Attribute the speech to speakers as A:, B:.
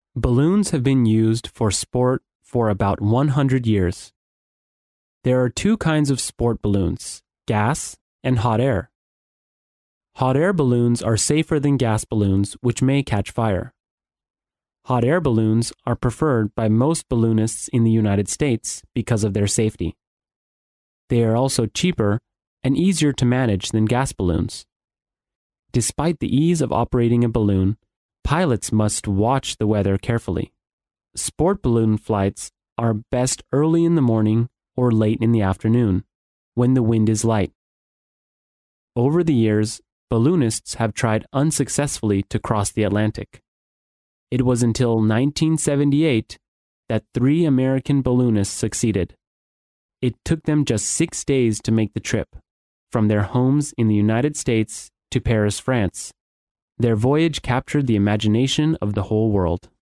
A: Balloons have been used for sport for about 100 years. There are two kinds of sport balloons, gas and hot air. Hot air balloons are safer than gas balloons, which may catch fire. Hot air balloons are preferred by most balloonists in the United States because of their safety. They are also cheaper and easier to manage than gas balloons. Despite the ease of operating a balloon, pilots must watch the weather carefully. Sport balloon flights are best early in the morning or late in the afternoon, when the wind is light. Over the years, balloonists have tried unsuccessfully to cross the Atlantic. It was until 1978 that 3 American balloonists succeeded. It took them just 6 days to make the trip, from their homes in the United States to Paris, France. Their voyage captured the imagination of the whole world.